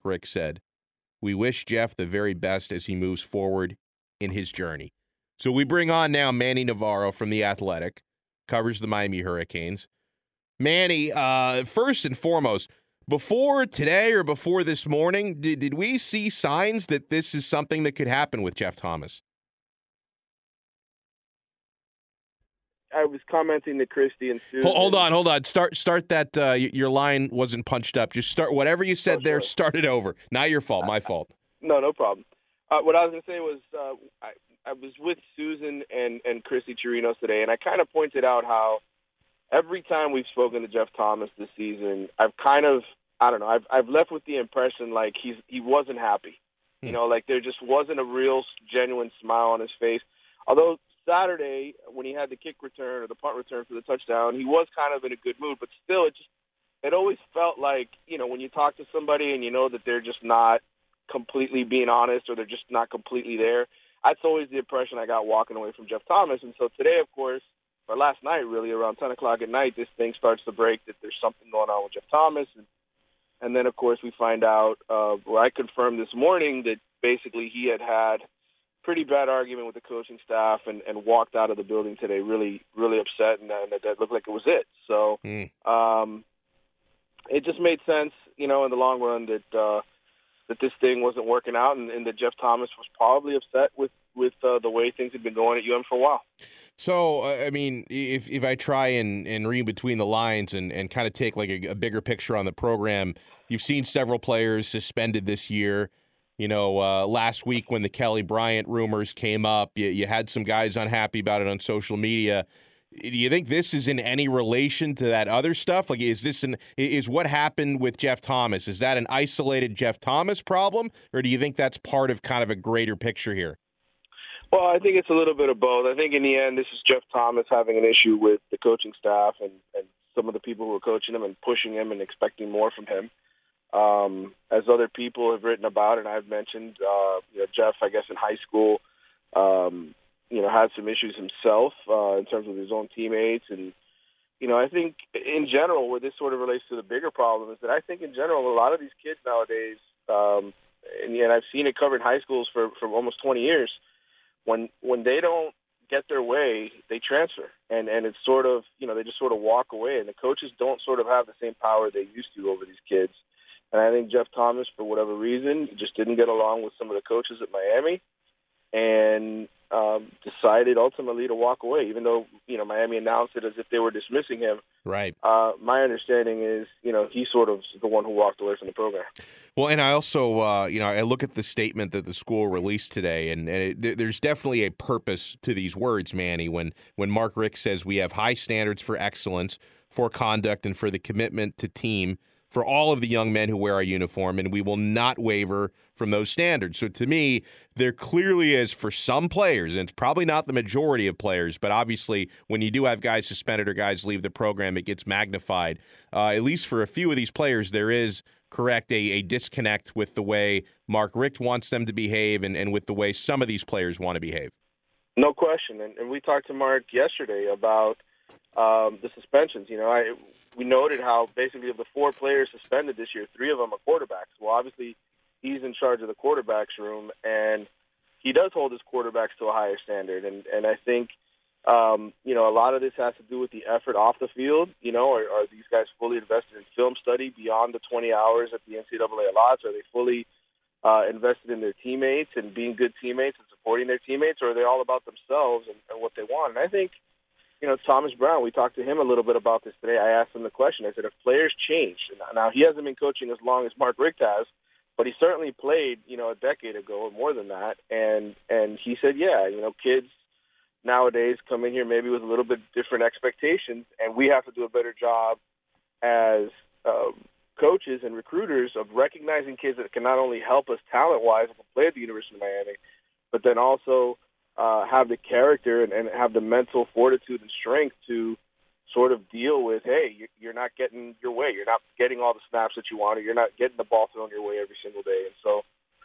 Richt said, "We wish Jeff the very best as he moves forward in his journey." So we bring on now Manny Navarro from The Athletic, covers the Miami Hurricanes. Manny, first and foremost, before today or before this morning, did we see signs that this is something that could happen with Jeff Thomas? I was commenting to Christy and Susan. Hold on. Start that. Your line wasn't punched up. Just start whatever you said there. Sure. Start it over. Not your fault. My fault. No problem. What I was going to say was I was with Susan and Christy Chirinos today, and I kind of pointed out how every time we've spoken to Jeff Thomas this season, I've left with the impression like he wasn't happy. You know, like there just wasn't a real genuine smile on his face. Although Saturday, when he had the kick return or the punt return for the touchdown, he was kind of in a good mood. But still, it always felt like, you know, when you talk to somebody and you know that they're just not completely being honest or they're just not completely there, that's always the impression I got walking away from Jeff Thomas. And so today, of course, or last night really, around 10 o'clock at night, this thing starts to break that there's something going on with Jeff Thomas. And then, of course, we find out, I confirmed this morning that basically he had pretty bad argument with the coaching staff and walked out of the building today really, really upset, and that looked like it was it. So it just made sense, you know, in the long run that this thing wasn't working out and that Jeff Thomas was probably upset with the way things had been going at UM for a while. So, I mean, if I try and read between the lines and kind of take like a bigger picture on the program, you've seen several players suspended this year. You know, last week when the Kelly Bryant rumors came up, you had some guys unhappy about it on social media. Do you think this is in any relation to that other stuff? Like, is what happened with Jeff Thomas, is that an isolated Jeff Thomas problem, or do you think that's part of kind of a greater picture here? Well, I think it's a little bit of both. I think in the end, this is Jeff Thomas having an issue with the coaching staff and some of the people who are coaching him and pushing him and expecting more from him. As other people have written about, and I've mentioned, Jeff, I guess in high school, had some issues himself in terms of his own teammates. And, you know, I think in general, where this sort of relates to the bigger problem is that I think in general, a lot of these kids nowadays, and I've seen it covered in high schools for almost 20 years, when they don't get their way, they transfer. And it's sort of, you know, they just sort of walk away. And the coaches don't sort of have the same power they used to over these kids. And I think Jeff Thomas, for whatever reason, just didn't get along with some of the coaches at Miami and decided ultimately to walk away, even though, you know, Miami announced it as if they were dismissing him. Right. My understanding is, you know, he sort of is the one who walked away from the program. Well, and I also, I look at the statement that the school released today, and there's definitely a purpose to these words, Manny, when Mark Richt says we have high standards for excellence, for conduct, and for the commitment to team for all of the young men who wear our uniform, and we will not waver from those standards. So to me, there clearly is for some players, and it's probably not the majority of players, but obviously when you do have guys suspended or guys leave the program, it gets magnified. At least for a few of these players, there is a disconnect with the way Mark Richt wants them to behave and with the way some of these players want to behave. No question. And we talked to Mark yesterday about the suspensions. You know, we noted how basically of the 4 players suspended this year, 3 of them are quarterbacks. Well, obviously, he's in charge of the quarterbacks room, and he does hold his quarterbacks to a higher standard. And I think, a lot of this has to do with the effort off the field. You know, are these guys fully invested in film study beyond the 20 hours that the NCAA allots? Are they fully invested in their teammates and being good teammates and supporting their teammates, or are they all about themselves and what they want? And I think, you know, Thomas Brown, we talked to him a little bit about this today. I asked him the question. I said, if players change, now he hasn't been coaching as long as Mark Richt has, but he certainly played, you know, a decade ago or more than that. And he said, yeah, you know, kids nowadays come in here maybe with a little bit different expectations, and we have to do a better job as coaches and recruiters of recognizing kids that can not only help us talent-wise and play at the University of Miami, but then also have the character and have the mental fortitude and strength to sort of deal with, hey, you're not getting your way. You're not getting all the snaps that you want, or you're not getting the ball thrown your way every single day. And so,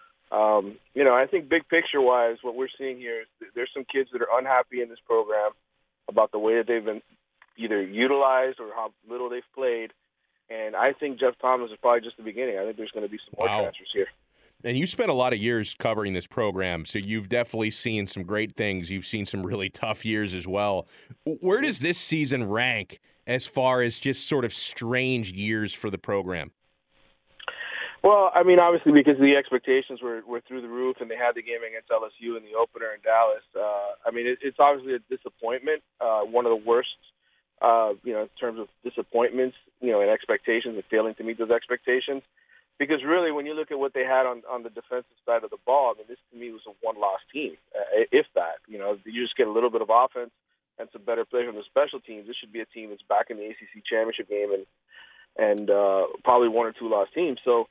I think big picture-wise, what we're seeing here is there's some kids that are unhappy in this program about the way that they've been either utilized or how little they've played. And I think Jeff Thomas is probably just the beginning. I think there's going to be some more transfers here. And you spent a lot of years covering this program, so you've definitely seen some great things. You've seen some really tough years as well. Where does this season rank as far as just sort of strange years for the program? Well, I mean, obviously because the expectations were through the roof, and they had the game against LSU in the opener in Dallas. I mean, it's obviously a disappointment, one of the worst, in terms of disappointments, and expectations and failing to meet those expectations. Because really, when you look at what they had on the defensive side of the ball, I mean, this to me was a one-loss team, if that. You just get a little bit of offense and some better play from the special teams. This should be a team that's back in the ACC championship game and probably one or two loss teams. So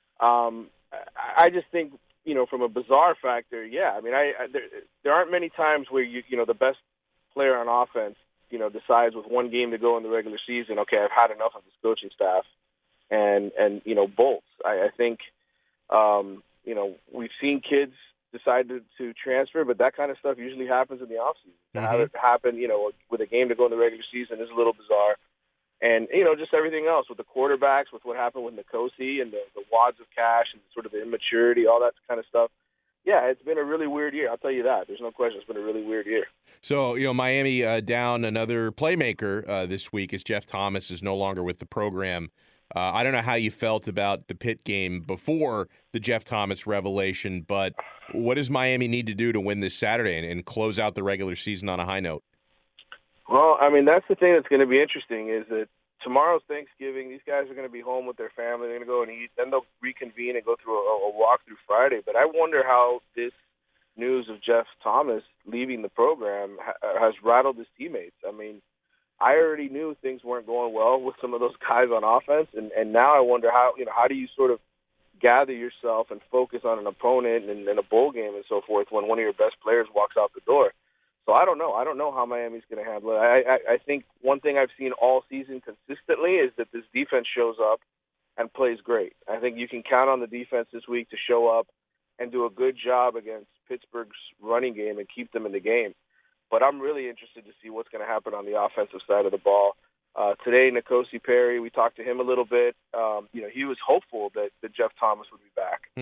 I just think, from a bizarre factor, yeah. I mean, there aren't many times where the best player on offense, decides with one game to go in the regular season, okay, I've had enough of this coaching staff. And bolts. I think, we've seen kids decide to transfer, but that kind of stuff usually happens in the offseason. To have it happen, with a game to go in the regular season is a little bizarre. And, just everything else with the quarterbacks, with what happened with Nkosi and the wads of cash and sort of the immaturity, all that kind of stuff. Yeah, it's been a really weird year. I'll tell you that. There's no question. It's been a really weird year. So, Miami down another playmaker this week as Jeff Thomas is no longer with the program. I don't know how you felt about the Pitt game before the Jeff Thomas revelation, but what does Miami need to do to win this Saturday and close out the regular season on a high note? Well, I mean, that's the thing that's going to be interesting is that tomorrow's Thanksgiving. These guys are going to be home with their family. They're going to go and eat. Then they'll reconvene and go through a walk through Friday. But I wonder how this news of Jeff Thomas leaving the program has rattled his teammates. I mean, I already knew things weren't going well with some of those guys on offense, and now I wonder how do you sort of gather yourself and focus on an opponent and a bowl game and so forth when one of your best players walks out the door. So I don't know. I don't know how Miami's going to handle it. I think one thing I've seen all season consistently is that this defense shows up and plays great. I think you can count on the defense this week to show up and do a good job against Pittsburgh's running game and keep them in the game. But I'm really interested to see what's going to happen on the offensive side of the ball. Today, Nkosi Perry, we talked to him a little bit. He was hopeful that Jeff Thomas would be back.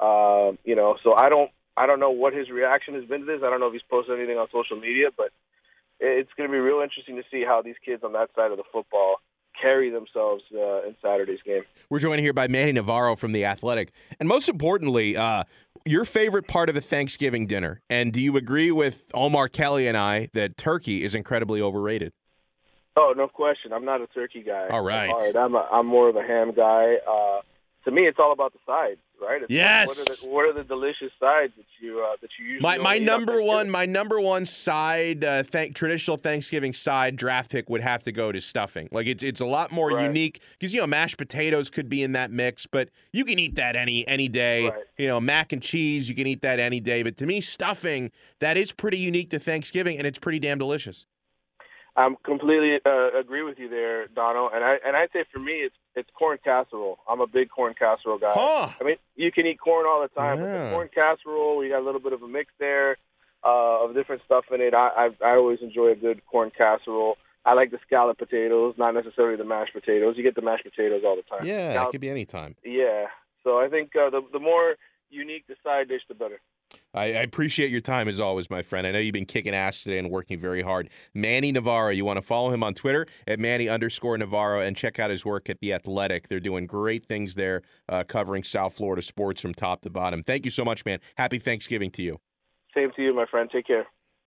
So I don't know what his reaction has been to this. I don't know if he's posted anything on social media, but it's going to be real interesting to see how these kids on that side of the football carry themselves in Saturday's game. We're joined here by Manny Navarro from The Athletic. And most importantly, your favorite part of the Thanksgiving dinner. And do you agree with Omar Kelly and I that turkey is incredibly overrated? Oh, no question. I'm not a turkey guy. All right. I'm more of a ham guy. To me, it's all about the sides, right? Yes. What are the delicious sides that you usually my number one side traditional Thanksgiving side draft pick would have to go to stuffing. Like it's a lot more unique because mashed potatoes could be in that mix, but you can eat that any day. Right. Mac and cheese, you can eat that any day. But to me, stuffing, that is pretty unique to Thanksgiving, and it's pretty damn delicious. I'm completely agree with you there, Dono. And I'd say for me, it's corn casserole. I'm a big corn casserole guy. Huh. I mean, you can eat corn all the time, but the corn casserole, we got a little bit of a mix there of different stuff in it. I always enjoy a good corn casserole. I like the scallop potatoes, not necessarily the mashed potatoes. You get the mashed potatoes all the time. Yeah, now, it could be any time. Yeah. So I think the more unique the side dish, the better. I appreciate your time as always, my friend. I know you've been kicking ass today and working very hard. Manny Navarro, you want to follow him on Twitter at Manny_Navarro and check out his work at The Athletic. They're doing great things there covering South Florida sports from top to bottom. Thank you so much, man. Happy Thanksgiving to you. Same to you, my friend. Take care.